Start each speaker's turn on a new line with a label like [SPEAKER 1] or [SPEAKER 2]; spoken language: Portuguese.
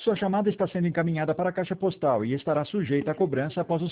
[SPEAKER 1] Sua chamada está sendo encaminhada para a caixa postal e estará sujeita a cobrança após o